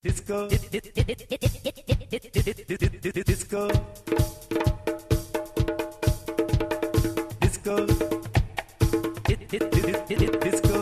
Disco, disco, disco, disco.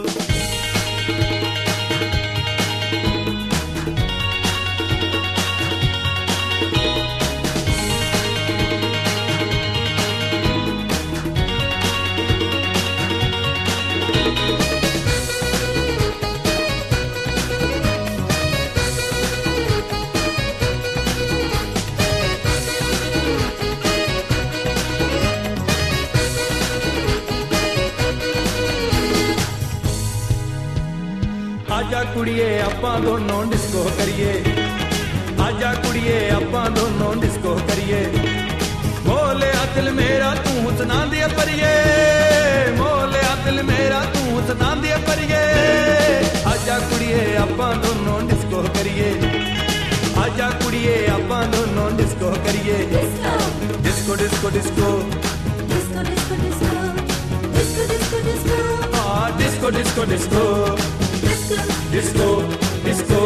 आजा कुड़िए आपां दोनों डिस्को करिए आजा कुड़िए आपां दोनों डिस्को करिए मोले दिल मेरा तू सुना दिया परिए मोले दिल मेरा तू सुना दिया परिए आजा कुड़िए आपां दोनों डिस्को करिए आजा कुड़िए आपां दोनों डिस्को करिए disco disco disco disco disco disco disco disco disco disco Disco, disco.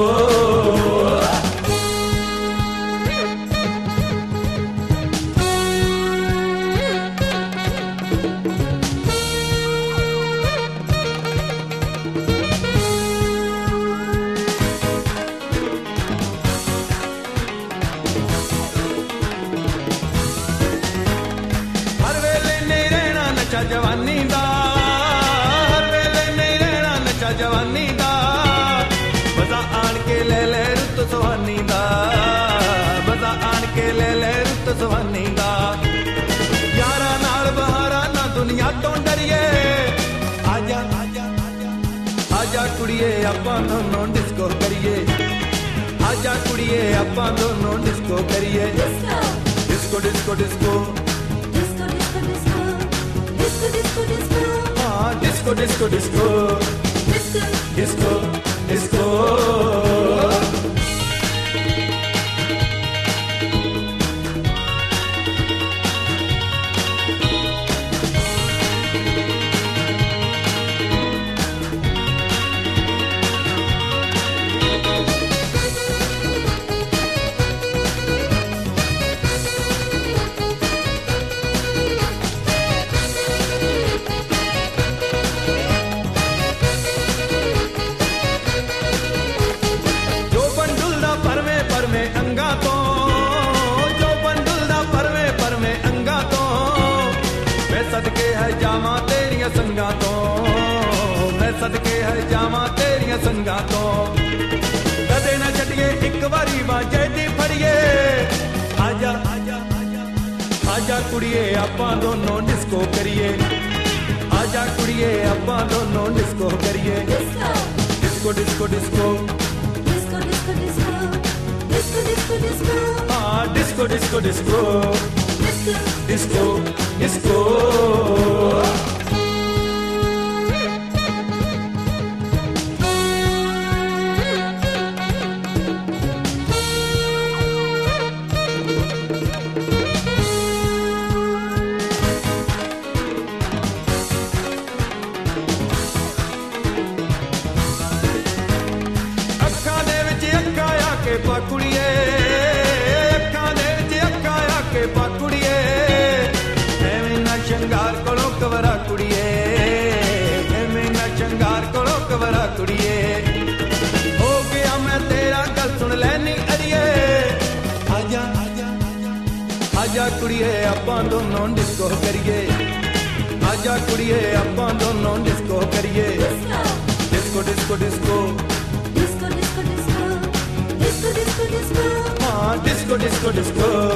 हर वेले नहीं रहना नचा जवानी दा हर वेले नहीं रहना नचा जवानी दा सुहानी दा बजा आन के ले रुत सुहानी दा यारा नाल बहारा ना दुनिया तो डरिए आजा आजा आजा कुड़िए आपां दोनों डिस्को करिए आजा कुड़िए आपां दोनों डिस्को करिए disco disco disco disco disco disco disco हाँ disco disco disco disco disco सदके है जावा तेरिया संगा तो मैं सदके है जावा तेरिया संगा तो कदे ना छड़िए एक बारी बाजे दी फड़िए आजा आजा आजा आजा कुड़िए आपां दोनों डिस्को करिए आजा कुड़िए आपां दोनों डिस्को करिए disco disco disco disco disco disco disco disco disco हाँ disco disco disco disco, disco. ਅੱਖਾਂ ਦੇ ਵਿੱਚ ਅੱਖਾਂ ਆ ਕੇ ਪਾਕੁੜੀਏ ਅੱਖਾਂ ਦੇ ਵਿੱਚ ਅੱਖਾਂ ਆ ਕੇ ਪਾਕੁੜੀਏ शंगार कोलो कवरा कुड़िए मैं शंगार कोलो कवरा कुड़िए हो गया मैं तेरा गल सुन लैनी अड़िए आजा आजा आजा कुड़िए आपां दोनों डिस्को करिए आजा कुड़िए आपां दोनों डिस्को करिए disco disco disco disco disco disco disco disco disco हाँ डिस्को डिस्को डिस्को